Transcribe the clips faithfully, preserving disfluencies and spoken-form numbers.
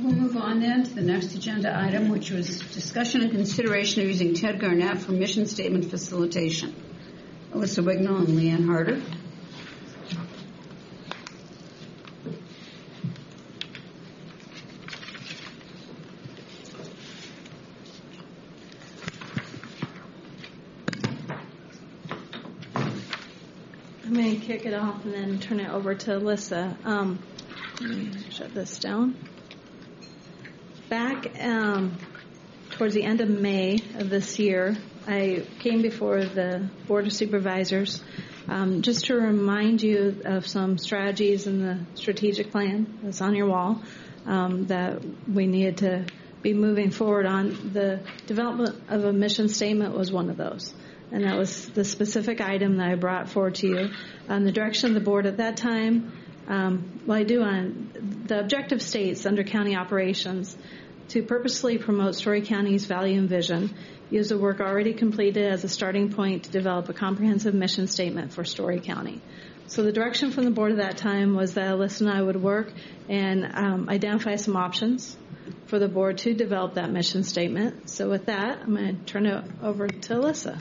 We'll move on then to the next agenda item, which was discussion and consideration of using Ted Garnett for mission statement facilitation. Alyssa Wignall and Leanne Harder. I'm going to kick it off and then turn it over to Alyssa. Um, let me shut this down. Back um, towards the end of May of this year, I came before the Board of Supervisors um, just to remind you of some strategies in the strategic plan that's on your wall um, that we needed to be moving forward on. The development of a mission statement was one of those. And that was the specific item that I brought forward to you. On the direction of the board at that time, um, well, I do on the objective states under county operations to purposely promote Story County's value and vision, use the work already completed as a starting point to develop a comprehensive mission statement for Story County. So the direction from the board at that time was that Alyssa and I would work and um, identify some options for the board to develop that mission statement. So with that, I'm going to turn it over to Alyssa.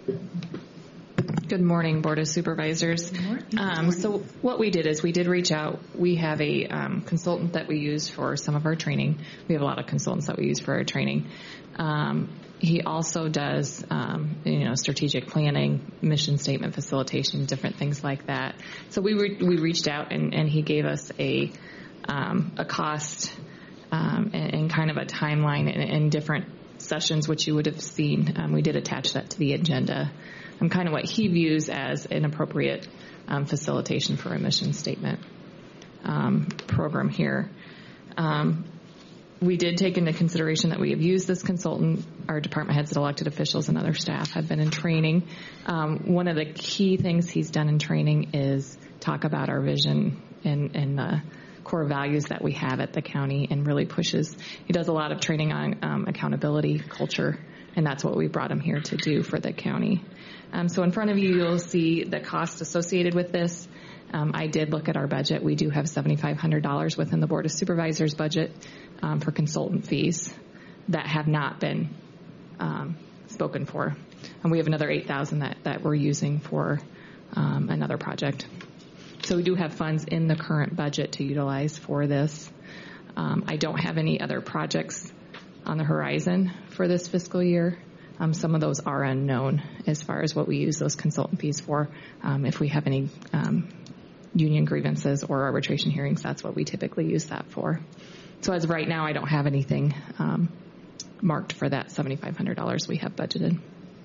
Good morning, Board of Supervisors. Good morning. Um, so what we did is we did reach out. We have a um, consultant that we use for some of our training. We have a lot of consultants that we use for our training. Um, he also does, um, you know, strategic planning, mission statement facilitation, different things like that. So we re- we reached out and, and he gave us a um, a cost um, and, and kind of a timeline in, in different sessions, which you would have seen. Um, we did attach that to the agenda. Um, kind of what he views as an appropriate um, facilitation for a mission statement um, program here. Um, we did take into consideration that we have used this consultant. Our department heads and elected officials and other staff have been in training. Um, one of the key things he's done in training is talk about our vision and, and the core values that we have at the county, and really pushes. He does a lot of training on um, accountability, culture, and that's what we brought him here to do for the county. Um, so in front of you, you'll see the cost associated with this. Um, I did look at our budget. We do have seven thousand five hundred dollars within the Board of Supervisors budget um, for consultant fees that have not been um, spoken for. And we have another eight thousand dollars that, that we're using for um, another project. So we do have funds in the current budget to utilize for this. Um, I don't have any other projects on the horizon for this fiscal year. Um, some of those are unknown as far as what we use those consultant fees for. Um, if we have any um, union grievances or arbitration hearings, that's what we typically use that for. So as of right now, I don't have anything um, marked for that seven thousand five hundred dollars we have budgeted.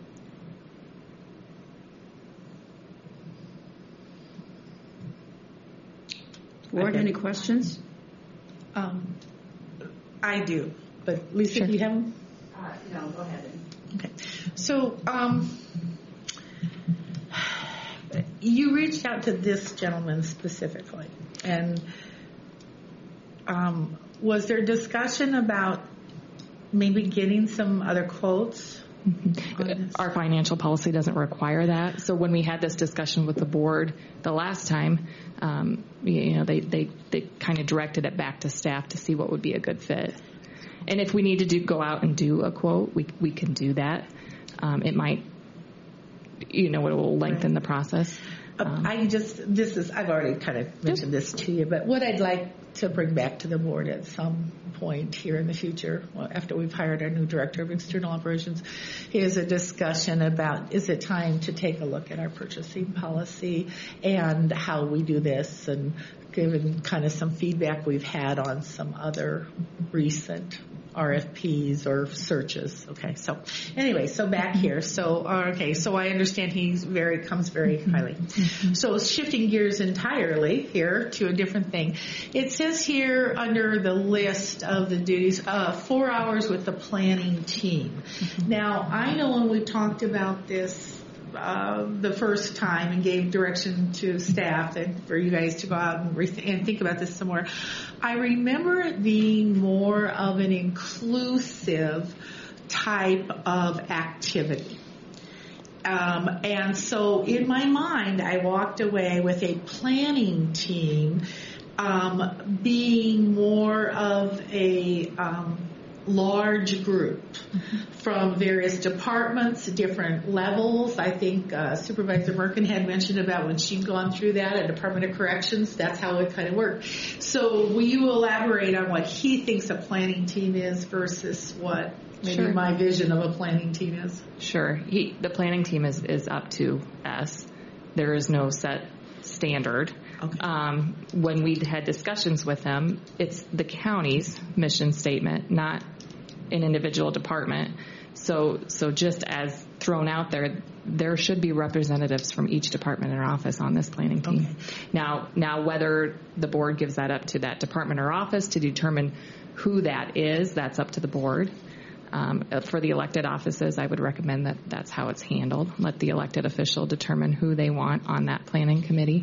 Board, any questions? Um, I do, but Lisa, Sure. do you have them? Uh, no, go ahead. Okay. So um, you reached out to this gentleman specifically, and um, was there discussion about maybe getting some other quotes? Our financial policy doesn't require that. So when we had this discussion with the board the last time, um, you know, they, they, they kind of directed it back to staff to see what would be a good fit. And if we need to do, go out and do a quote, we we can do that. Um, it might, you know, it will lengthen the process. Um, I just, this is, I've already kind of mentioned this to you, but what I'd like to bring back to the board at some point here in the future, well, after we've hired our new director of external operations, is a discussion about, is it time to take a look at our purchasing policy and how we do this, and given kind of some feedback we've had on some other recent R F Ps or searches. Okay, so anyway, so back here. So uh, okay, so I understand he's very comes very highly. Mm-hmm. So shifting gears entirely here to a different thing. It says here under the list of the duties, uh, four hours with the planning team. Mm-hmm. Now I know when we talked about this Uh, the first time and gave direction to staff and for you guys to go out and, re- and think about this some more. I remember it being more of an inclusive type of activity. Um, and so in my mind, I walked away with a planning team um, being more of a um, large group from various departments, different levels. I think uh, Supervisor Merkin had mentioned about when she'd gone through that at Department of Corrections, that's how it kind of worked. So will you elaborate on what he thinks a planning team is versus what maybe Sure. my vision of a planning team is? Sure. He, the planning team is, is up to us. There is no set standard. Okay. Um, when we had discussions with him, it's the county's mission statement, not an individual department. So, so just as thrown out there, there should be representatives from each department or office on this planning team. Okay. Now, now whether the board gives that up to that department or office to determine who that is, that's up to the board. Um, for the elected offices, I would recommend that that's how it's handled. Let the elected official determine who they want on that planning committee.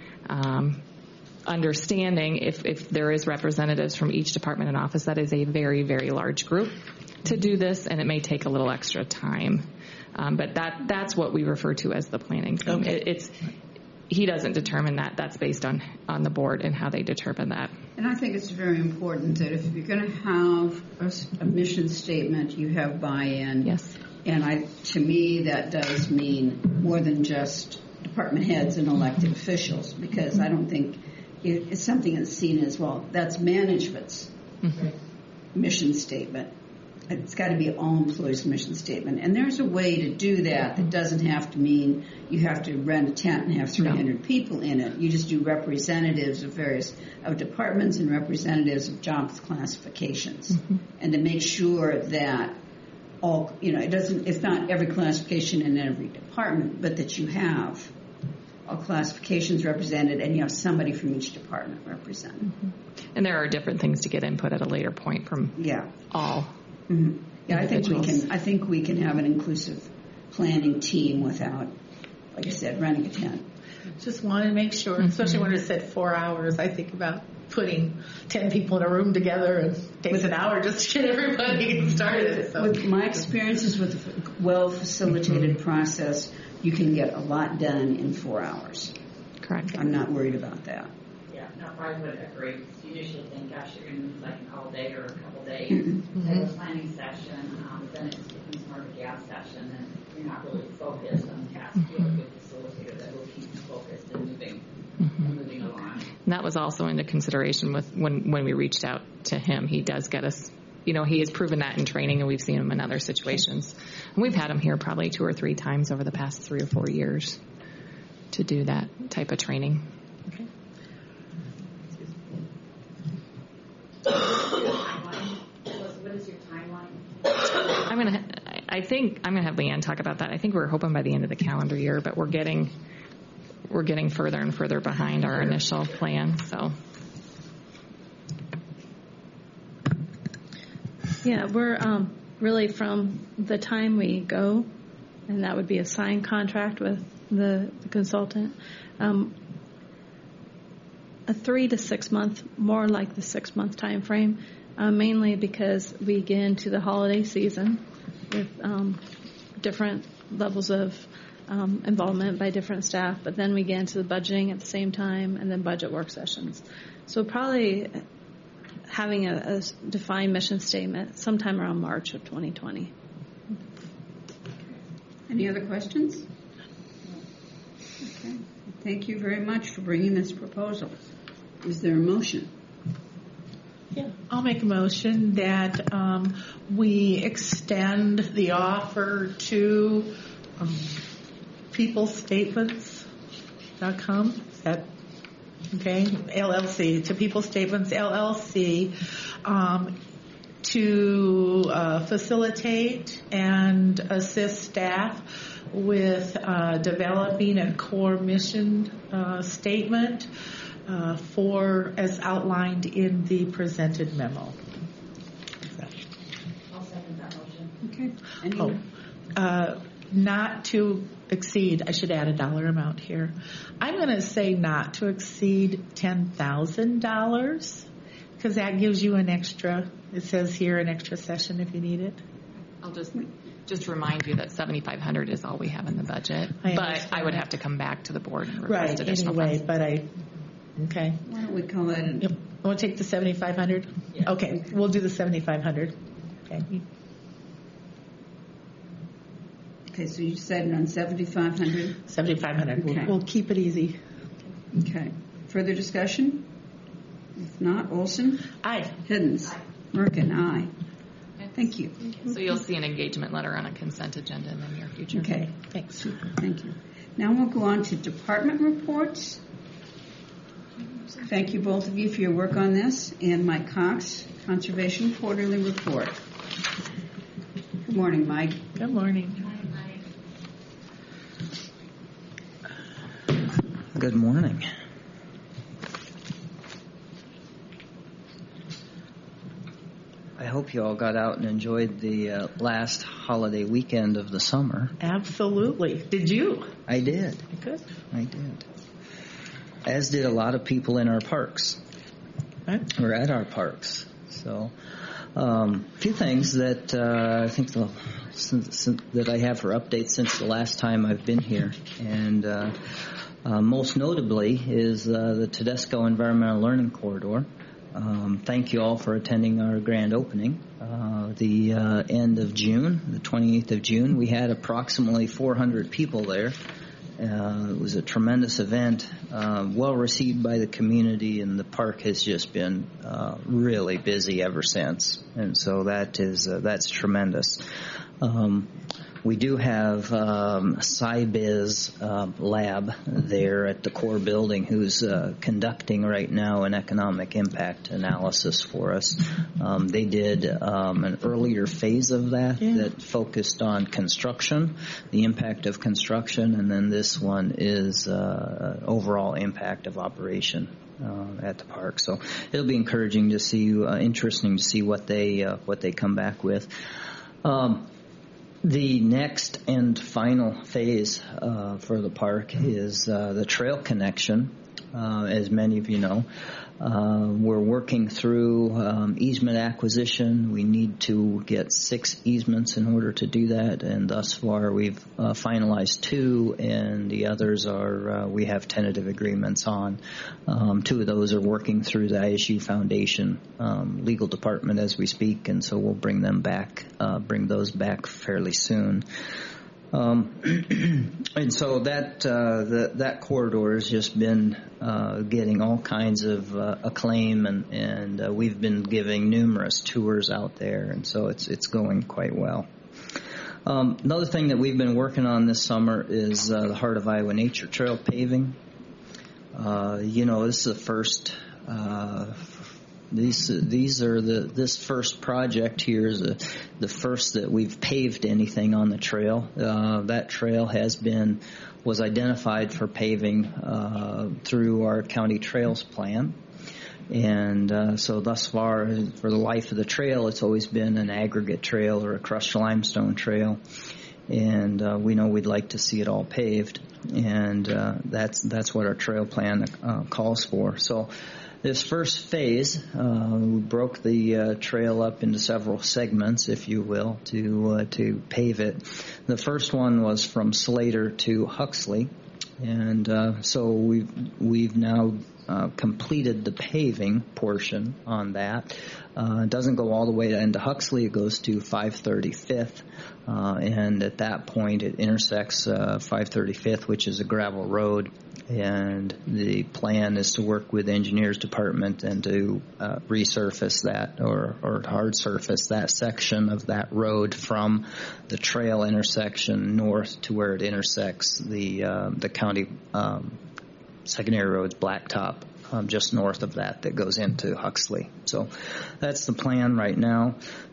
Um, understanding if, if there is representatives from each department and office, that is a very, very large group to do this, and it may take a little extra time. Um, but that that's what we refer to as the planning team. Okay. It, it's he doesn't determine that. That's based on, on the board and how they determine that. And I think it's very important that if you're going to have a, a mission statement, you have buy-in. Yes. And I, to me, that does mean more than just department heads and elected officials, because I don't think it, it's something that's seen as, well, that's management's Mm-hmm. mission statement. It's got to be all employees' mission statement. And there's a way to do that that doesn't have to mean you have to rent a tent and have three hundred no. people in it. You just do representatives of various of departments and representatives of jobs classifications. Mm-hmm. And to make sure that all, you know, it doesn't, it's not every classification in every department, but that you have all classifications represented and you have somebody from each department represented. Mm-hmm. And there are different things to get input at a later point from yeah. all. Mm-hmm. Yeah, I think we can. I think we can have an inclusive planning team without, like I said, running a tent. Just want to make sure, mm-hmm. especially when it said four hours. I think about putting ten people in a room together and it takes an hour just to get everybody started. So. With my experiences with a well-facilitated mm-hmm. process, you can get a lot done in four hours. Correct. I'm not worried about that. Yeah, no, I would agree. You usually think, gosh, you're going to need like an all day or a couple days. Mm-hmm. Have a planning session, um, then it becomes more of a gas session, and you're not really focused on the task. You have a good facilitator that will keep you focused and moving, mm-hmm. and moving along. And that was also into consideration with when, when we reached out to him. He does get us, you know, he has proven that in training, and we've seen him in other situations. And we've had him here probably two or three times over the past three or four years to do that type of training. Okay. What is your timeline? I'm gonna. I think I'm gonna have Leanne talk about that. I think we're hoping by the end of the calendar year, but we're getting we're getting further and further behind our initial plan. So. Yeah, we're um, really from the time we go, and that would be a signed contract with the, the consultant. Um, a three to six month, more like the six month time frame, uh, mainly because we get into the holiday season with um, different levels of um, involvement by different staff, but then we get into the budgeting at the same time, and then budget work sessions. So probably having a, a defined mission statement sometime around March of twenty twenty. Any other questions? Okay. Thank you very much for bringing this proposal. Is there a motion? Yeah, I'll make a motion that um, we extend the offer to um, people statements dot com. Is that okay? L L C, to People Statements L L C, um, to uh, facilitate and assist staff with uh, developing a core mission uh, statement uh, for, as outlined in the presented memo. I'll second that motion. Okay. Any Oh, uh, not to exceed, I should add a dollar amount here. I'm going to say not to exceed ten thousand dollars, because that gives you an extra, it says here, an extra session if you need it. I'll just just remind you that seventy-five hundred dollars is all we have in the budget, I but I would have to come back to the board and request Right, additional anyway, funds. but I, okay. Why don't we call that an Yep. Want to take the seventy-five hundred dollars? Yeah. Okay, we'll do the seventy-five hundred. Okay. Okay, so you decided on seventy-five hundred? seventy-five hundred. Okay. We'll, we'll keep it easy. Okay. Further discussion? If not, Olson? Aye. Hiddens? Merkin? Aye. Thank you. So you'll see an engagement letter on a consent agenda in the near future. Okay. Thanks. Super. Thank you. Now we'll go on to department reports. Thank you both of you for your work on this. And Mike Cox, Conservation Quarterly Report. Good morning, Mike. Good morning. Good morning. I hope you all got out and enjoyed the uh, last holiday weekend of the summer. Absolutely. Did you? I did. Good. I did. As did a lot of people in our parks. Right. Or at our parks. So, um, a few things that uh, I think the, since, since, that I have for updates since the last time I've been here. And uh, uh, most notably is uh, the Tedesco Environmental Learning Corridor. Um, thank you all for attending our grand opening. Uh, the uh, end of June, the twenty-eighth of June, we had approximately four hundred people there. Uh, it was a tremendous event, uh, well received by the community, and the park has just been uh, really busy ever since. And so that is uh, that's tremendous. Um, we do have um, SciBiz uh, lab there at the core building who's uh, conducting right now an economic impact analysis for us. Um, they did um, an earlier phase of that yeah. that focused on construction, the impact of construction, and then this one is uh, overall impact of operation uh, at the park. So it'll be encouraging to see, uh, interesting to see what they uh, what they come back with. Um, The next and final phase uh, for the park is uh, the trail connection. Uh, as many of you know, uh, we're working through um, easement acquisition. We need to get six easements in order to do that, and thus far we've uh, finalized two, and the others are uh, we have tentative agreements on. Um, two of those are working through the I S U Foundation um, legal department as we speak, and so we'll bring them back, uh, bring those back fairly soon. Um, and so that uh, the, that corridor has just been uh, getting all kinds of uh, acclaim, and and uh, we've been giving numerous tours out there, and so it's it's going quite well. Um, another thing that we've been working on this summer is uh, the Heart of Iowa Nature Trail paving. Uh, you know, this is the first. Uh, These these are the this first project here is a, the first that we've paved anything on the trail. Uh, that trail has been was identified for paving uh, through our county trails plan, and uh, so thus far for the life of the trail, it's always been an aggregate trail or a crushed limestone trail, and uh, we know we'd like to see it all paved, and uh, that's that's what our trail plan uh, calls for. So. This first phase, uh, we broke the uh, trail up into several segments, if you will, to uh, to pave it. The first one was from Slater to Huxley, and uh, so we've we've now uh, completed the paving portion on that. Uh, it doesn't go all the way to into Huxley; it goes to five thirty-fifth, uh, and at that point, it intersects uh, five thirty-fifth, which is a gravel road. And the plan is to work with the engineers department and to uh, resurface that or, or hard surface that section of that road from the trail intersection north to where it intersects the uh, the county um, secondary roads blacktop um, just north of that that goes into Huxley. So that's the plan right now.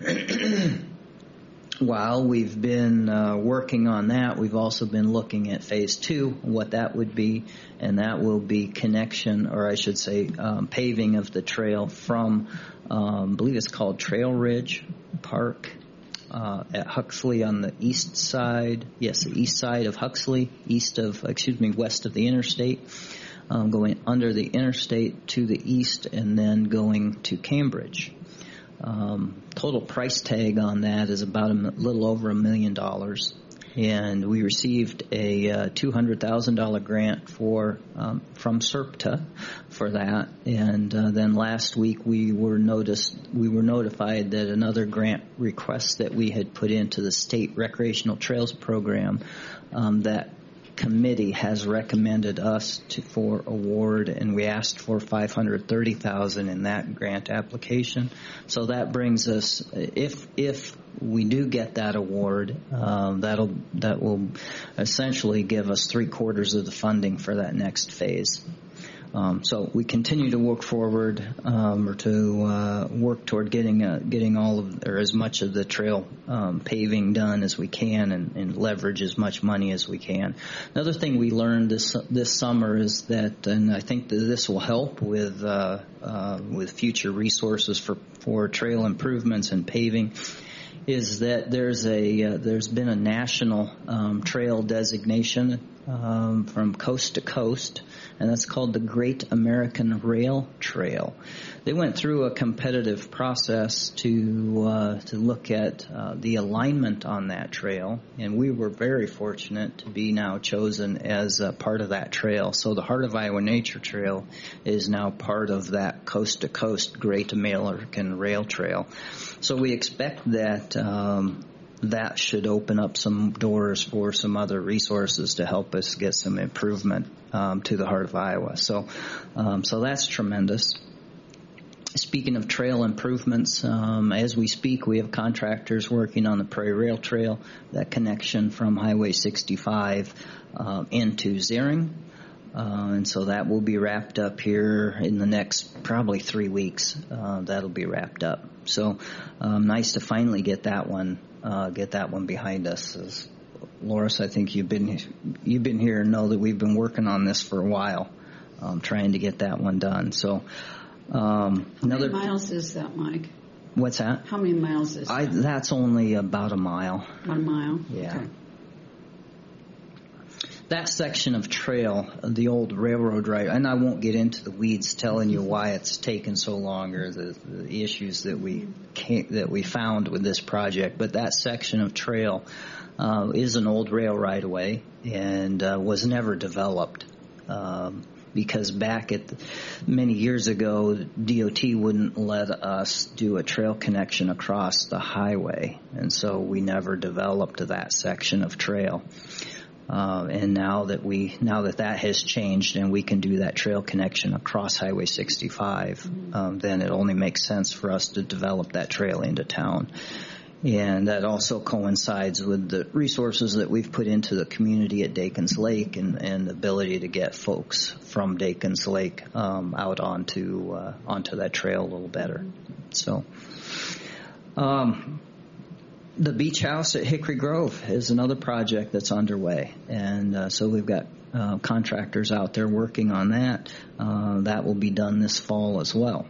While we've been uh, working on that, we've also been looking at phase two, what that would be, and that will be connection, or I should say um, paving of the trail from, um, I believe it's called Trail Ridge Park uh, at Huxley on the east side, yes, the east side of Huxley, east of, excuse me, west of the interstate, um, going under the interstate to the east and then going to Cambridge. Um, total price tag on that is about a m- little over a million dollars. and we received a uh, two hundred thousand dollars grant for um, from SERPTA for that. And uh, then last week we were noticed we were notified that another grant request that we had put into the state recreational trails program, um, that committee has recommended us to, for award, and we asked for five hundred thirty thousand dollars in that grant application. So that brings us, if if we do get that award, um, that'll that will essentially give us three quarters of the funding for that next phase. Um, so we continue to work forward, um, or to uh, work toward getting uh, getting all of or as much of the trail um, paving done as we can, and, and leverage as much money as we can. Another thing we learned this this summer is that, and I think that this will help with uh, uh, with future resources for for trail improvements and paving, is that there's a uh, there's been a national um, trail designation um, from coast to coast, and that's called the Great American Rail Trail. They went through a competitive process to uh, to look at uh, the alignment on that trail, and we were very fortunate to be now chosen as a part of that trail. So the Heart of Iowa Nature Trail is now part of that coast-to-coast Great American Rail Trail. So we expect that um, that should open up some doors for some other resources to help us get some improvement um, to the Heart of Iowa. So, um, so that's tremendous. Speaking of trail improvements, um, as we speak, we have contractors working on the Prairie Rail Trail, that connection from Highway sixty-five uh, into Zering. Uh, and so that will be wrapped up here in the next probably three weeks. Uh, that'll be wrapped up. So um, nice to finally get that one uh, get that one behind us. As Loris, I think you've been you've been here and know that we've been working on this for a while, um, trying to get that one done. So. Um, How another, many miles is that, Mike? What's that? How many miles is I, that? That's only about a mile. About a mile? Yeah. Okay. That section of trail, the old railroad right, and I won't get into the weeds telling you why it's taken so long or the, the issues that we came, that we found with this project, but that section of trail uh, is an old rail right-of-way and uh, was never developed. Um, Because back at the, many years ago, D O T wouldn't let us do a trail connection across the highway, and so we never developed that section of trail. Uh, and now that we now that that has changed, and we can do that trail connection across Highway sixty-five, mm-hmm. um, then it only makes sense for us to develop that trail into town. And that also coincides with the resources that we've put into the community at Dakins Lake, and, and the ability to get folks from Dakins Lake um, out onto uh, onto that trail a little better. So, um, the beach house at Hickory Grove is another project that's underway, and uh, so we've got uh, contractors out there working on that. Uh, that will be done this fall as well.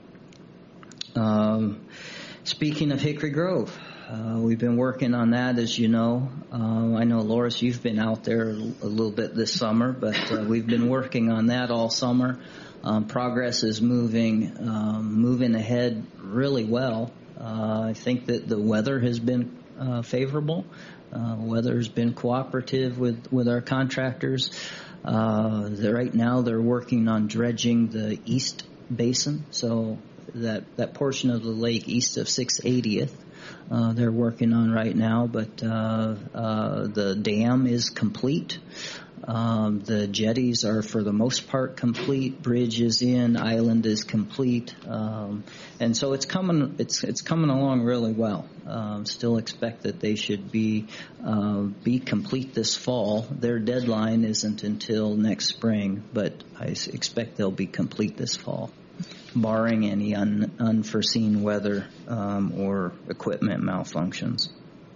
Um, Speaking of Hickory Grove, uh, we've been working on that, as you know. Uh, I know, Loris, you've been out there a little bit this summer, but uh, we've been working on that all summer. Um, progress is moving, um, moving ahead really well. Uh, I think that the weather has been uh, favorable. Uh, weather has been cooperative with, with our contractors. Uh, right now they're working on dredging the East Basin, so that that portion of the lake east of six eightieth uh, they're working on right now, but uh, uh, the dam is complete. Um, the jetties are for the most part complete. Bridge is in, island is complete, um, and so it's coming. It's it's coming along really well. Um, still expect that they should be uh, be complete this fall. Their deadline isn't until next spring, but I expect they'll be complete this fall, barring any un, unforeseen weather um, or equipment malfunctions.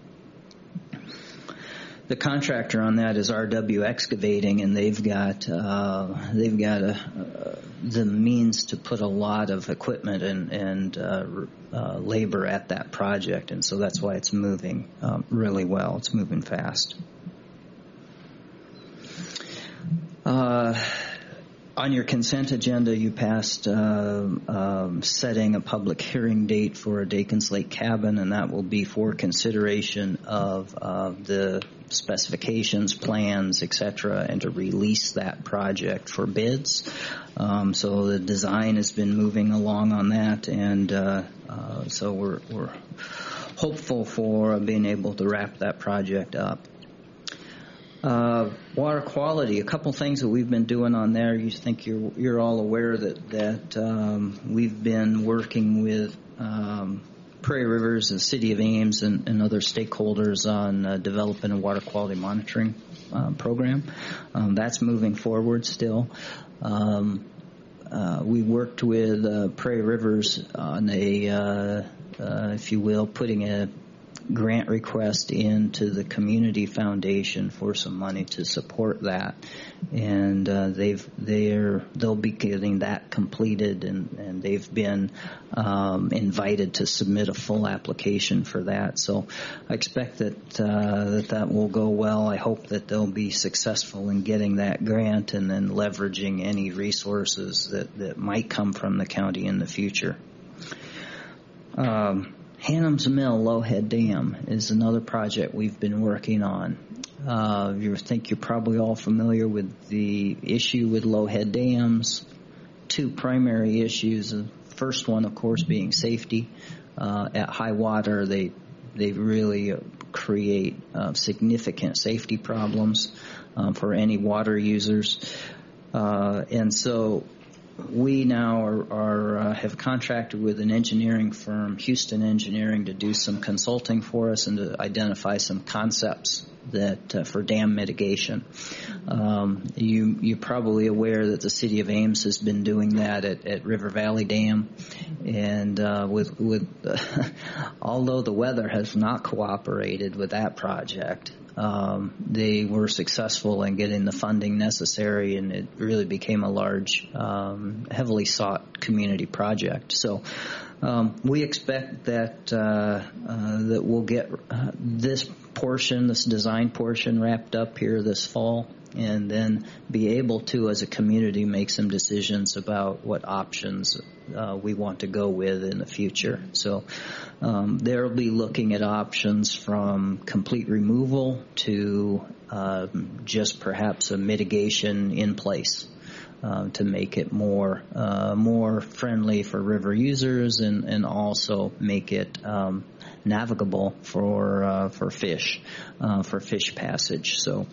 The contractor on that is R W Excavating, and they've got uh, they've got a, uh, the means to put a lot of equipment and, and uh, uh, labor at that project, and so that's why it's moving um, really well. It's moving fast. Uh, On your consent agenda, you passed uh, um, setting a public hearing date for a Dakins Lake cabin, and that will be for consideration of uh, the specifications, plans, et cetera, and to release that project for bids. Um, so the design has been moving along on that, and uh, uh, so we're, we're hopeful for being able to wrap that project up. Uh, water quality, a couple things that we've been doing on there. You think you're you're all aware that that um, we've been working with um, Prairie Rivers, the City of Ames, and, and other stakeholders on uh, developing a water quality monitoring uh, program. Um, that's moving forward still. Um, uh, we worked with uh, Prairie Rivers on a, uh, uh, if you will, putting a grant request into the community foundation for some money to support that, and uh, they've they're they'll be getting that completed, and, and they've been um, invited to submit a full application for that. So I expect that uh, that that will go well. I hope that they'll be successful in getting that grant and then leveraging any resources that, that might come from the county in the future. Um, Hannum's Mill Lowhead Dam is another project we've been working on. Uh, you think you're probably all familiar with the issue with Lowhead dams. Two primary issues. The first one, of course, being safety. Uh, at high water, they they really create uh, significant safety problems uh, for any water users, uh, and so. We now are, are uh, have contracted with an engineering firm, Houston Engineering, to do some consulting for us and to identify some concepts that uh, for dam mitigation. Um, you you're probably aware that the City of Ames has been doing that at, at River Valley Dam, and uh, with with uh, although the weather has not cooperated with that project. Um, they were successful in getting the funding necessary, and it really became a large, um, heavily sought community project. So um, we expect that uh, uh, that we'll get uh, this portion, this design portion, wrapped up here this fall, and then be able to, as a community, make some decisions about what options uh, we want to go with in the future. So um, they'll be looking at options from complete removal to um, just perhaps a mitigation in place uh, to make it more uh, more friendly for river users, and, and also make it um, navigable for uh, for fish uh, for fish passage. So.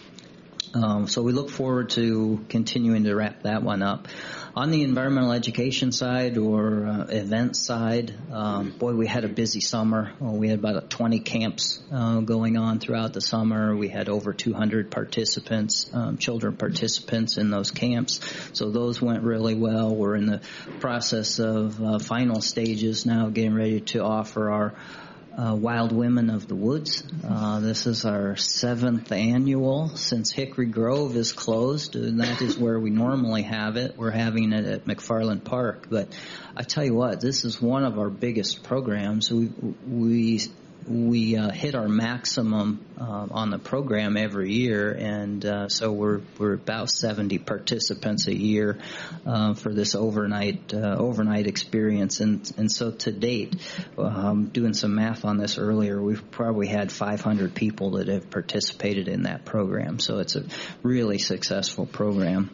Um, so we look forward to continuing to wrap that one up. On the environmental education side or uh, event side, um, boy, we had a busy summer. Well, we had about twenty camps uh, going on throughout the summer. We had over two hundred participants, um, children participants in those camps. So those went really well. We're in the process of uh, final stages now, getting ready to offer our Uh, Wild Women of the Woods. Uh, this is our seventh annual since Hickory Grove is closed, and that is where we normally have it. We're having it at McFarland Park. But I tell you what, this is one of our biggest programs. We we we uh, hit our maximum uh, on the program every year, and uh, so we're we're about seventy participants a year uh, for this overnight uh, overnight experience. And and so to date, um, doing some math on this earlier, we've probably had five hundred people that have participated in that program. So it's a really successful program.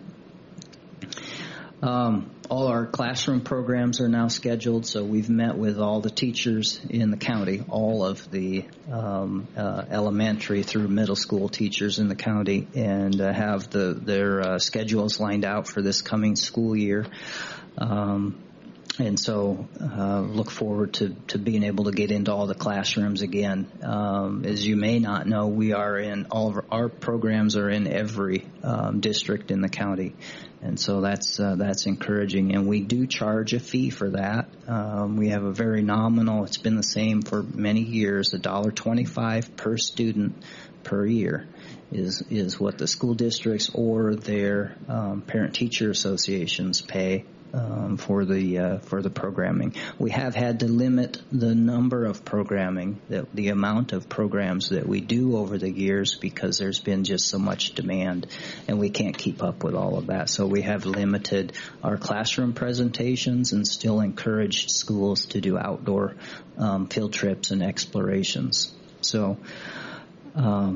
Um, all our classroom programs are now scheduled, so we've met with all the teachers in the county, all of the um, uh, elementary through middle school teachers in the county, and uh, have the, their uh, schedules lined out for this coming school year. Um, And so uh, look forward to, to being able to get into all the classrooms again. Um, as you may not know, we are in all of our, our programs are in every um, district in the county. And so that's uh, that's encouraging. And we do charge a fee for that. Um, we have a very nominal, it's been the same for many years, one dollar twenty-five per student per year is is what the school districts or their um, parent-teacher associations pay um, for the uh, for the programming. We have had to limit the number of programming, the, the amount of programs that we do over the years, because there's been just so much demand, and we can't keep up with all of that. So we have limited our classroom presentations and still encouraged schools to do outdoor um, field trips and explorations. So um,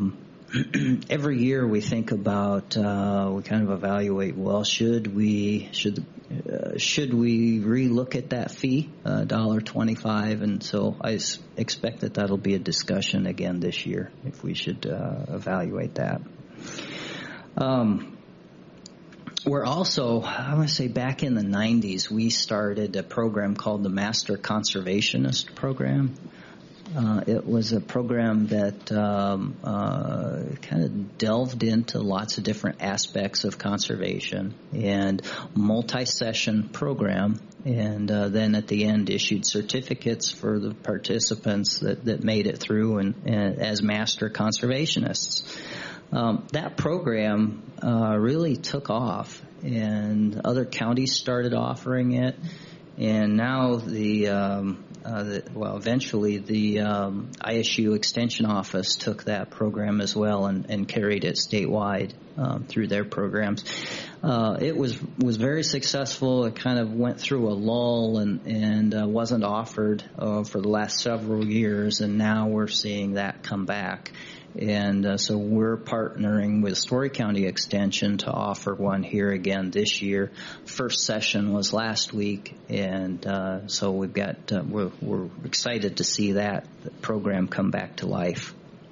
every year we think about, uh, we kind of evaluate, well, should we, should, uh, should we relook at that fee, uh, one dollar twenty-five? And so I s- expect that that'll be a discussion again this year, if we should, uh, evaluate that. Um, we're also, I want to say back in the nineties, we started a program called the Master Conservationist Program. Uh, it was a program that um, uh, kind of delved into lots of different aspects of conservation and multi-session program, and uh, then at the end issued certificates for the participants that, that made it through and, and as master conservationists. Um, that program uh, really took off, and other counties started offering it, and now the um, Uh, the, well, eventually the um, I S U Extension Office took that program as well and, and carried it statewide um, through their programs. Uh, it was was very successful. It kind of went through a lull and and uh, wasn't offered uh, for the last several years, and now we're seeing that come back. And uh, so we're partnering with Story County Extension to offer one here again this year. First session was last week, and uh, so we've got uh, we're, we're excited to see that program come back to life.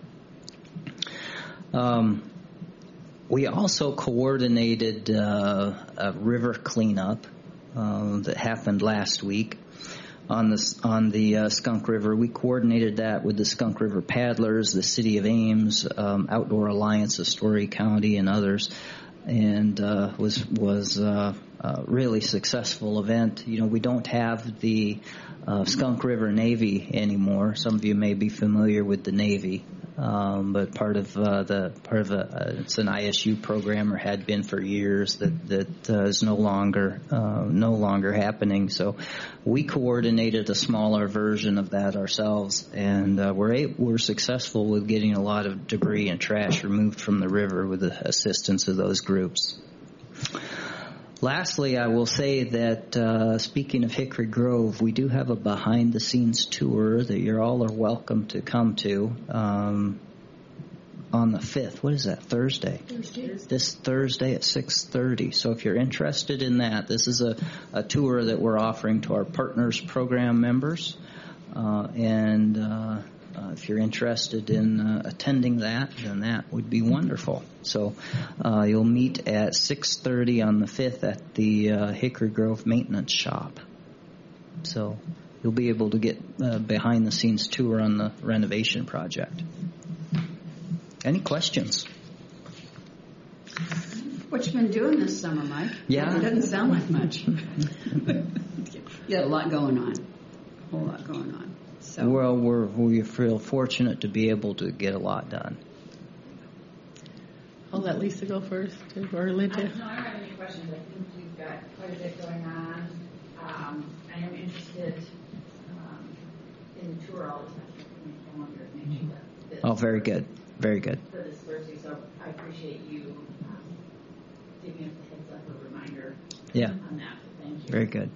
Um, we also coordinated uh, a river cleanup uh, that happened last week. On the on the uh, Skunk River, we coordinated that with the Skunk River Paddlers, the City of Ames, um, Outdoor Alliance of Story County, and others, and uh, was was uh, a really successful event. You know, we don't have the uh, Skunk River Navy anymore. Some of you may be familiar with the Navy, um, but part of uh, the part of a, uh, it's an I S U program, or had been for years, that that uh, is no longer uh, no longer happening. So we coordinated a smaller version of that ourselves, and uh, we're able, we're successful with getting a lot of debris and trash removed from the river with the assistance of those groups. Lastly, I will say that uh, speaking of Hickory Grove, we do have a behind-the-scenes tour that you're all are welcome to come to um, on the fifth. What is that, Thursday? Thursday. This Thursday at six thirty. So if you're interested in that, this is a, a tour that we're offering to our Partners Program members. Uh, and uh, uh, if you're interested in uh, attending that, then that would be wonderful. So uh, you'll meet at six thirty on the fifth at the uh, Hickory Grove Maintenance Shop. So you'll be able to get a behind-the-scenes tour on the renovation project. Any questions? What you been doing this summer, Mike? Yeah. It doesn't sound like much. You got a lot going on. A whole lot going on. So. Well, we're, we feel fortunate to be able to get a lot done. I'll let Lisa go first, or Linda. I, no, I don't have any questions. I think you've got quite a bit going on. Um, I am interested um, in the tour all the time. I want to make sure that this Oh, very good. Very good. for this Thursday, so I appreciate you um, giving us a heads up or reminder Yeah. on that. Thank you. Very good.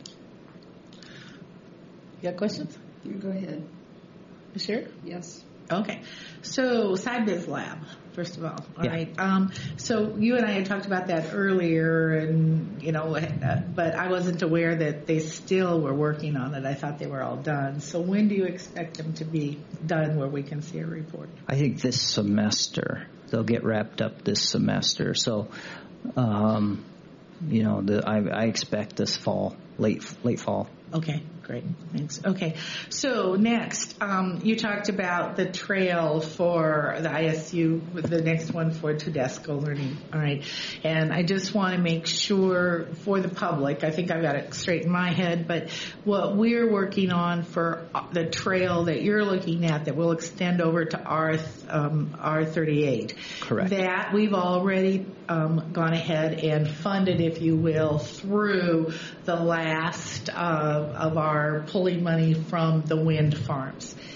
You got questions? You go ahead. You sure? Yes. Okay. So, SciBiz Lab, first of all. All Yeah. right. Um, so, you and I had talked about that earlier, and, you know, uh, but I wasn't aware that they still were working on it. I thought they were all done. So, when do you expect them to be done where we can see a report? I think this semester. They'll get wrapped up this semester. So, um, you know, the, I, I expect this fall, late late fall. Okay, great. Thanks. Okay, so next, um, you talked about the trail for the I S U, the next one for Tedesco Learning. All right, and I just want to make sure for the public, I think I've got it straight in my head, but what we're working on for the trail that you're looking at that will extend over to R um, R thirty-eight. Correct. That we've already um, gone ahead and funded, if you will, through the last uh, of our pulling money from the wind farms.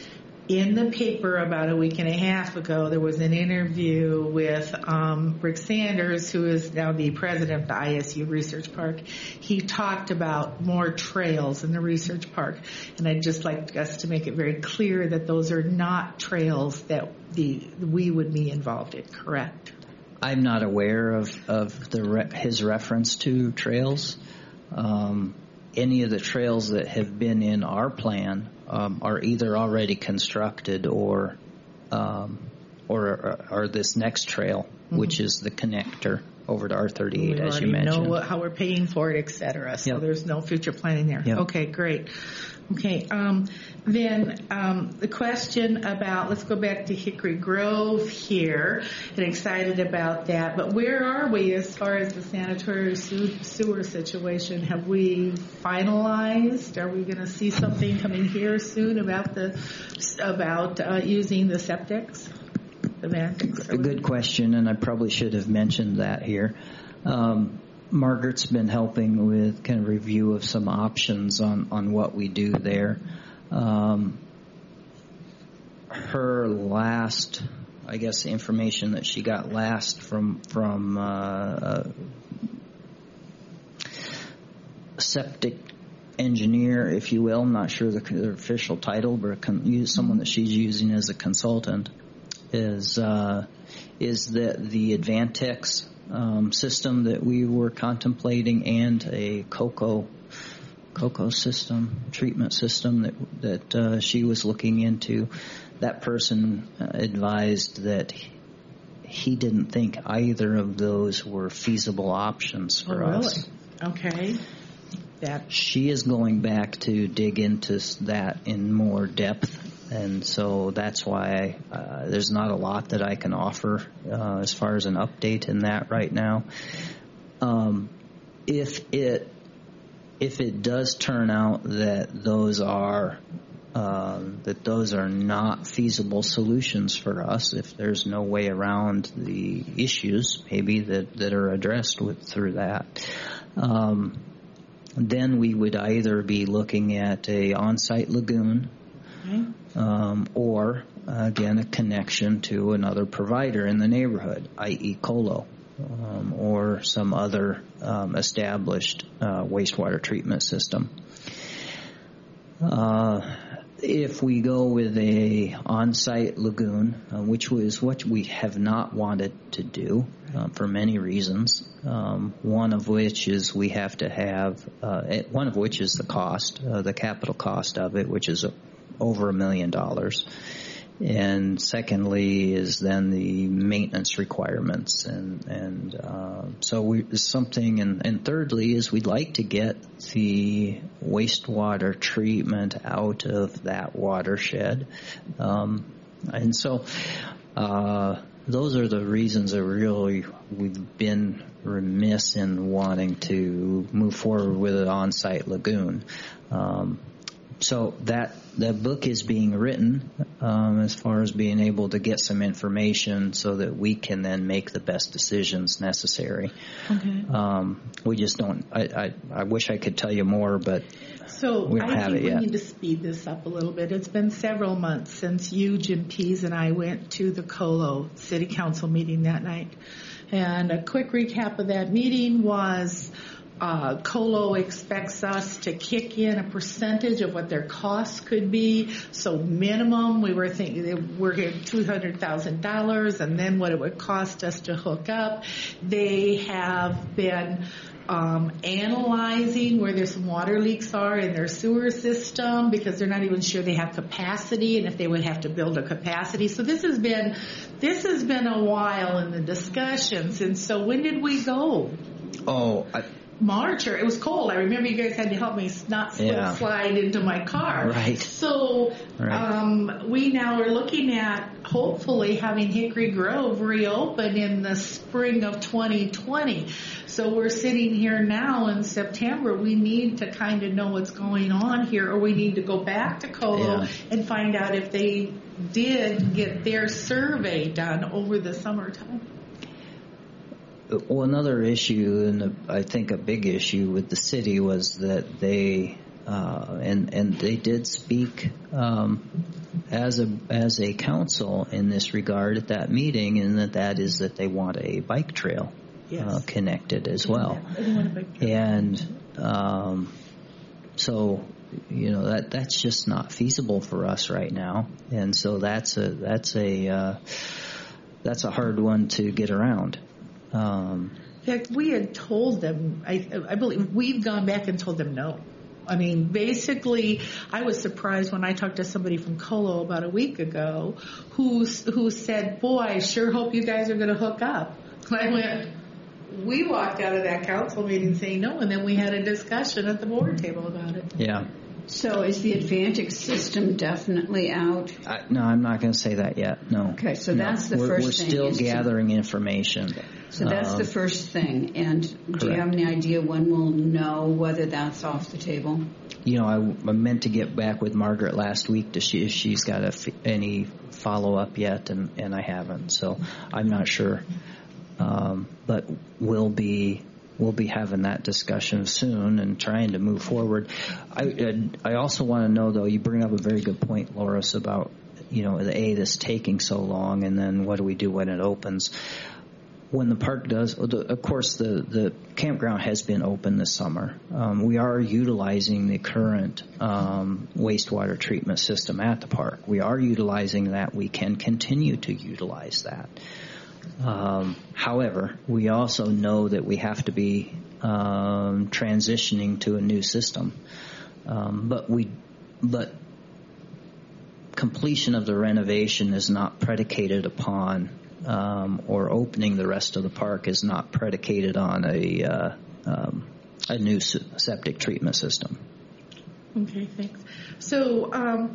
in the paper about a week and a half ago, there was an interview with um, Rick Sanders, who is now the president of the I S U Research Park. He talked about more trails in the research park, and I'd just like us to make it very clear that those are not trails that the we would be involved in, correct? I'm not aware of, of the re- his reference to trails. Um, any of the trails that have been in our plan um, are either already constructed or um, or, or, or this next trail, mm-hmm. which is the connector over to R thirty-eight, we as you mentioned. We know what, how we're paying for it, et cetera. So yep. there's no future planning there. Yep. Okay, great. Okay, um, then um, the question about, let's go back to Hickory Grove here, and excited about that. But where are we as far as the sanitary sewer situation? Have we finalized? Are we going to see something coming here soon about the about uh, using the septics? The Vantics? A good question, and I probably should have mentioned that here. Um, Margaret's been helping with kind of review of some options on, on what we do there. Um, her last, I guess, the information that she got last from from uh, uh, septic engineer, if you will, I'm not sure the, the official title, but con- someone that she's using as a consultant, is uh, is that the Advantex Um, system that we were contemplating and a COCO COCO system, treatment system that that uh, she was looking into. That person uh, advised that he didn't think either of those were feasible options for oh, really? us. Okay. That. She is going back to dig into that in more depth. And so that's why uh, there's not a lot that I can offer uh, as far as an update in that right now. Um, if it if it does turn out that those are uh, that those are not feasible solutions for us, if there's no way around the issues maybe that, that are addressed with through that, um, then we would either be looking at a on-site lagoon. Mm-hmm. Um, or, uh, again, a connection to another provider in the neighborhood, that is. Colo, um, or some other um, established uh, wastewater treatment system. Uh, if we go with a on-site lagoon, uh, which was what we have not wanted to do uh, for many reasons, um, one of which is we have to have, uh, one of which is the cost, uh, the capital cost of it, which is a over a million dollars. And secondly is then the maintenance requirements. And, and uh, so we, something, and, and thirdly is we'd like to get the wastewater treatment out of that watershed. Um, and so uh, those are the reasons that really we've been remiss in wanting to move forward with an on-site lagoon. Um, So that that book is being written um, as far as being able to get some information so that we can then make the best decisions necessary. Okay. Um, we just don't. I, I I wish I could tell you more, but so we don't I have think it we yet. need to speed this up a little bit. It's been several months since you, Jim Pease, and I went to the Colo City Council meeting that night, and a quick recap of that meeting was. Uh, Colo expects us to kick in a percentage of what their costs could be. So minimum, we were thinking we're getting two hundred thousand dollars, and then what it would cost us to hook up. They have been um, analyzing where there's some water leaks are in their sewer system because they're not even sure they have capacity and if they would have to build a capacity. So this has been this has been a while in the discussions. And so when did we go? Oh, I, March, or it was cold. I remember you guys had to help me not slip, yeah. slide into my car. Right. So right. Um, we now are looking at hopefully having Hickory Grove reopen in the spring of twenty twenty. So we're sitting here now in September. We need to kind of know what's going on here, or we need to go back to Colo yeah. and find out if they did get their survey done over the summertime. Well, another issue, and a, I think a big issue with the city was that they, uh, and and they did speak um, as a as a council in this regard at that meeting, and that that is that they want a bike trail Yes. uh, connected as well. They want a bike trail. And um, so, you know, that that's just not feasible for us right now, and so that's a that's a uh, that's a hard one to get around. Um, In fact, we had told them, I, I believe, we've gone back and told them no. I mean, basically, I was surprised when I talked to somebody from Colo about a week ago who, who said, boy, I sure hope you guys are going to hook up. And I went, we walked out of that council meeting saying no, and then we had a discussion at the board table about it. yeah. So is the Advantage system definitely out? I, no, I'm not going to say that yet. No. Okay, so No. that's the we're, first We're thing still is to- gathering information. So that's Um, the first thing. And do you correct. have any idea when we'll know whether that's off the table? You know, I, I meant to get back with Margaret last week to see if she's got a f- any follow up yet, and, and I haven't. So I'm not sure. Um, but we'll be we'll be having that discussion soon and trying to move forward. I I also want to know, though, you bring up a very good point, Loris, about, you know, the A that's taking so long, and then what do we do when it opens? When the park does, of course, the, the campground has been open this summer. Um, we are utilizing the current um, wastewater treatment system at the park. We are utilizing that. We can continue to utilize that. Um, however, we also know that we have to be um, transitioning to a new system. Um, but we, but completion of the renovation is not predicated upon, um, or opening the rest of the park is not predicated on a uh, um, a new septic treatment system. Okay, thanks. So, um,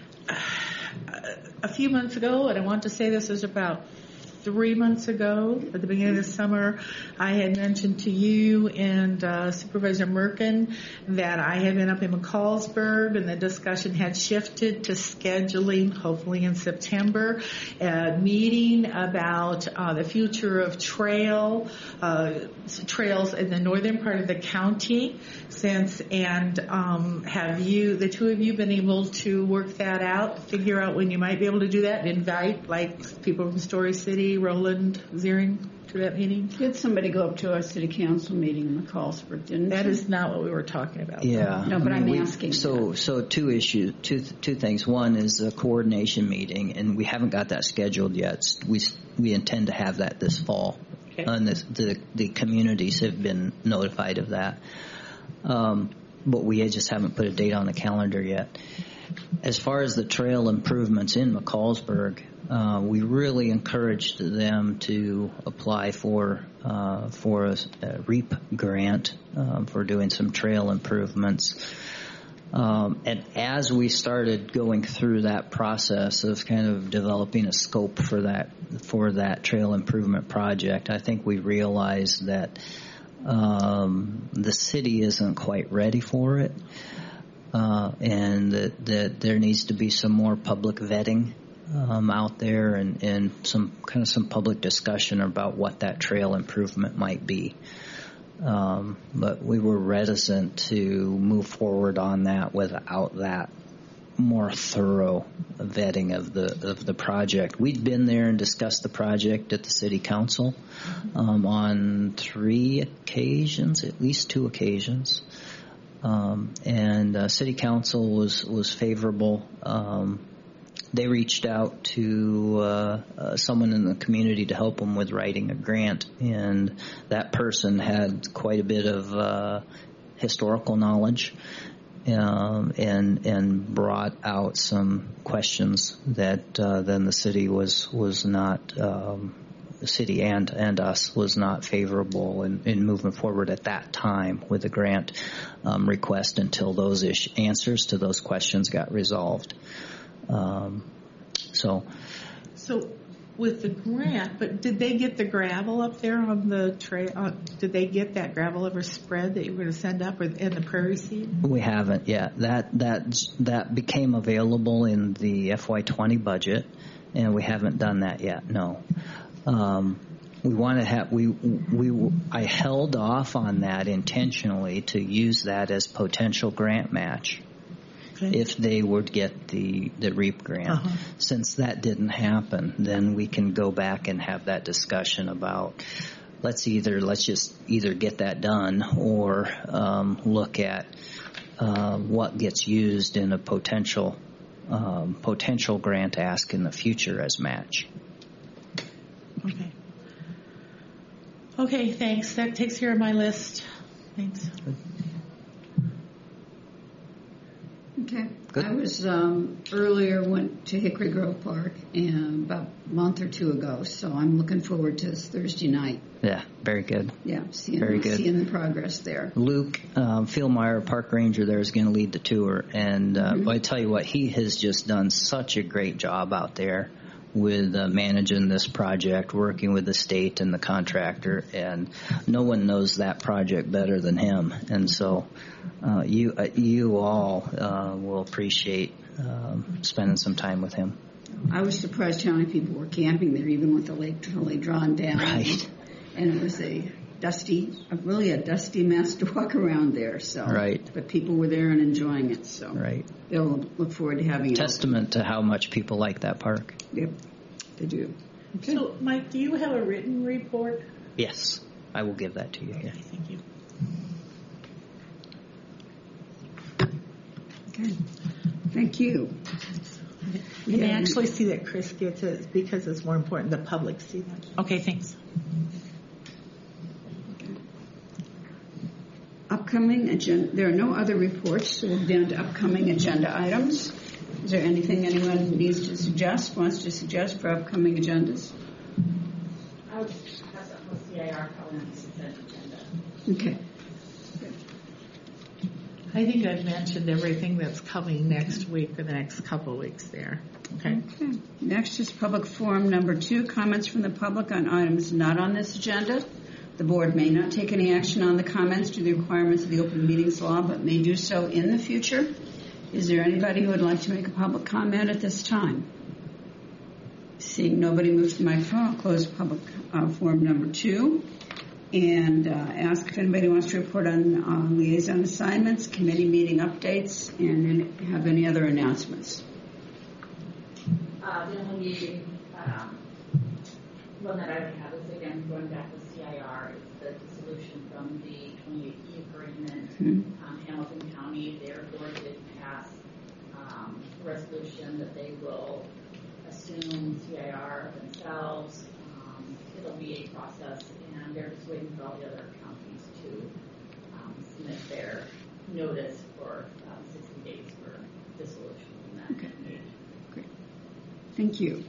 a few months ago, and I want to say this is about three months ago, at the beginning of the summer, I had mentioned to you and uh, Supervisor Merkin that I had been up in McCallsburg, and the discussion had shifted to scheduling, hopefully in September, a meeting about uh, the future of trail uh, trails in the northern part of the county. Since and um, have you, the two of you, been able to work that out, figure out when you might be able to do that, and invite like people from Story City, Roland, Ziering to that meeting? Did somebody go up to our city council meeting in McCallsburg, didn't That you? is not what we were talking about. Yeah. No, but I mean, I'm we- asking So, that. so two issues, two two things. One is a coordination meeting, and we haven't got that scheduled yet. We we intend to have that this fall, Okay. and the, the the communities have been notified of that. Um, but we just haven't put a date on the calendar yet. As far as the trail improvements in McCallsburg, uh, we really encouraged them to apply for uh, for a, a REAP grant um, for doing some trail improvements. Um, and as we started going through that process of kind of developing a scope for that for that trail improvement project, I think we realized that um, the city isn't quite ready for it, uh, and that, that there needs to be some more public vetting um, out there, and, and some kind of some public discussion about what that trail improvement might be. Um, but we were reticent to move forward on that without that more thorough vetting of the of the project. We'd been there and discussed the project at the city council um, on three occasions, at least two occasions, um, and uh, city council was was favorable. Um, they reached out to uh, uh, someone in the community to help them with writing a grant, and that person had quite a bit of uh, historical knowledge. Um, and and brought out some questions that uh, then the city was was not um, the city and and us was not favorable in, in moving forward at that time with the grant um, request until those ish- answers to those questions got resolved. Um, so. So with the grant, but did they get the gravel up there on the trail? Uh, did they get that gravel ever spread that you were going to send up, or in the prairie seed? We haven't yet. That that that became available in the F Y twenty budget, and we haven't done that yet. No, um, we want to have we we I held off on that intentionally to use that as potential grant match, okay. if they would get the, the REAP grant. Uh-huh. Since that didn't happen, then we can go back and have that discussion about let's either let's just either get that done or um, look at uh, what gets used in a potential um, potential grant ask in the future as match. Okay. Okay, thanks. That takes care of my list. Thanks. Okay. Good. I was um, earlier went to Hickory Grove Park and about a month or two ago, so I'm looking forward to this Thursday night. Yeah, very good. Yeah, seeing, very good. seeing the progress there. Luke um, Philmeyer, park ranger there, is going to lead the tour, and uh, mm-hmm. I tell you what, he has just done such a great job out there with uh, managing this project, working with the state and the contractor, and no one knows that project better than him. And so uh, you uh, you all uh, will appreciate um, spending some time with him. I was surprised how many people were camping there, even with the lake totally drawn down. Right. And it was a dusty, really a dusty mess to walk around there. So, right. But people were there and enjoying it. So, right. They'll look forward to having it. Testament to how much people like that park. Yep, they do. Okay. So, Mike, do you have a written report? Yes, I will give that to you. Okay, thank you. Okay, thank you. You may actually see that Chris gets it because it's more important the public see that. Okay, thanks. Upcoming agenda. There are no other reports, so we'll be down to upcoming agenda items. Is there anything anyone needs to suggest, wants to suggest for upcoming agendas? I would have something with C I R coming on the consent agenda. Okay. I think I've mentioned everything that's coming next week or the next couple of weeks there. Okay. Okay. Next is public forum number two, comments from the public on items not on this agenda. The board may not take any action on the comments due to the requirements of the Open Meetings Law, but may do so in the future. Is there anybody who would like to make a public comment at this time? Seeing nobody move to the microphone, I'll close public uh, forum number two and uh, ask if anybody wants to report on uh, liaison assignments, committee meeting updates, and any, have any other announcements. Uh, the only meeting, um, one that I would have is, again, going back to C I R, is the dissolution from the twenty eighteen agreement. Mm-hmm. um, Hamilton County, their board did pass um, a resolution that they will assume C I R themselves. Um, it'll be a process, and they're just waiting for all the other counties to um, submit their notice for um, sixty days for dissolution from that. Okay. Great. Thank you.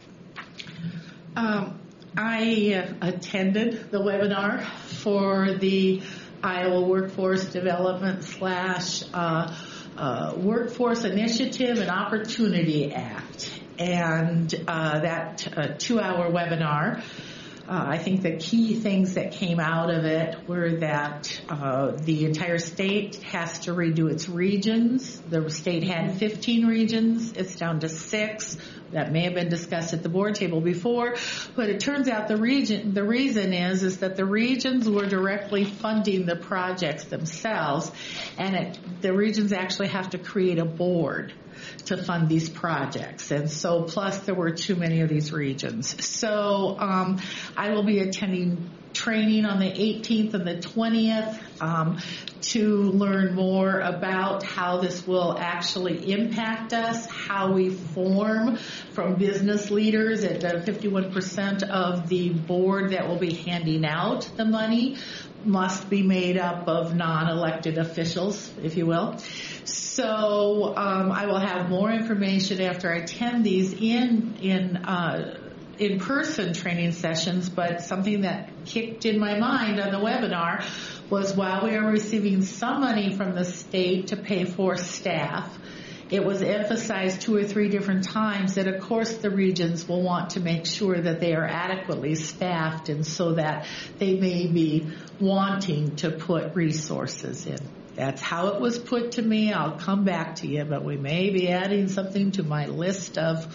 Um, I uh, attended the webinar for the Iowa Workforce Development slash uh, uh, Workforce Initiative and Opportunity Act, and uh, that uh, two-hour webinar. Uh, I think the key things that came out of it were that uh, the entire state has to redo its regions. The state had fifteen regions. It's down to six. That may have been discussed at the board table before, but it turns out the region, the reason is, is that the regions were directly funding the projects themselves, and it, the regions actually have to create a board to fund these projects. And so, plus there were too many of these regions. So, um, I will be attending training on the eighteenth and the twentieth um, to learn more about how this will actually impact us, how we form from business leaders. At uh, fifty-one percent of the board that will be handing out the money must be made up of non-elected officials, if you will. So um, I will have more information after I attend these in in uh, in-person training sessions, but something that kicked in my mind on the webinar was while we are receiving some money from the state to pay for staff, it was emphasized two or three different times that, of course, the regions will want to make sure that they are adequately staffed, and so that they may be wanting to put resources in. That's how it was put to me. I'll come back to you, but we may be adding something to my list of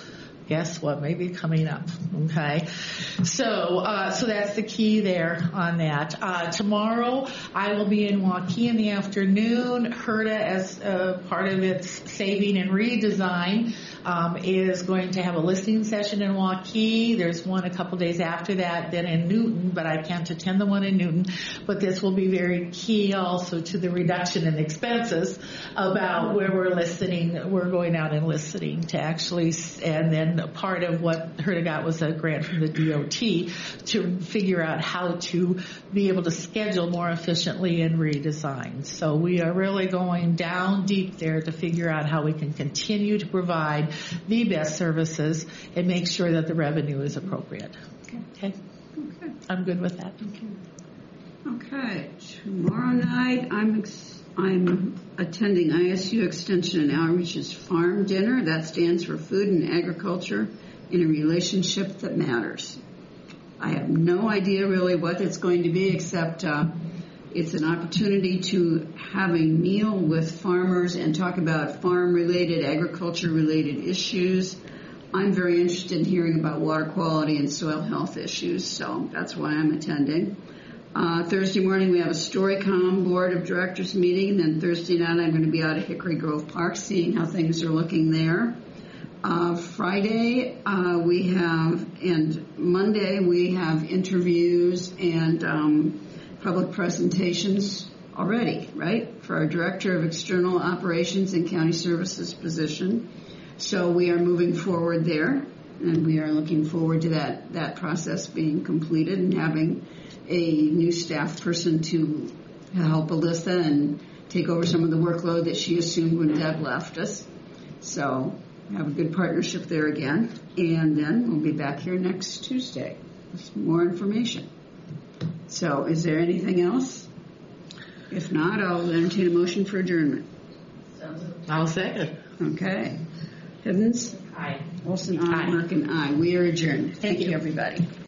guess what may be coming up. Okay, so uh, so that's the key there on that. Uh, tomorrow I will be in Waukee in the afternoon. HERDA, as uh, part of its saving and redesign, um, is going to have a listening session in Waukee. There's one a couple days after that, then in Newton, but I can't attend the one in Newton. But this will be very key also to the reduction in expenses about where we're listening. We're going out and listening to actually, and then part of what HERDA got was a grant from the D O T to figure out how to be able to schedule more efficiently and redesign. So we are really going down deep there to figure out how we can continue to provide the best services and make sure that the revenue is appropriate. Okay. Okay. Okay. I'm good with that. Okay. Okay. Tomorrow night, I'm ex- I'm attending I S U Extension and Outreach's Farm Dinner. That stands for Food and Agriculture in a Relationship That Matters. I have no idea really what it's going to be, except uh, it's an opportunity to have a meal with farmers and talk about farm-related, agriculture-related issues. I'm very interested in hearing about water quality and soil health issues, so that's why I'm attending. Uh, Thursday morning we have a Storycom Board of Directors meeting, and then Thursday night I'm going to be out at Hickory Grove Park seeing how things are looking there. Uh, Friday uh, we have, and Monday we have interviews and um, public presentations already, right, for our Director of External Operations and County Services position. So we are moving forward there, and we are looking forward to that, that process being completed and having a new staff person to help Alyssa and take over some of the workload that she assumed when Deb left us. So we have a good partnership there again. And then we'll be back here next Tuesday with more information. So is there anything else? If not, I'll entertain a motion for adjournment. I'll second. Okay. Hibbins? Aye. Olson, aye. Merkin, aye. We are adjourned. Thank, Thank you, everybody.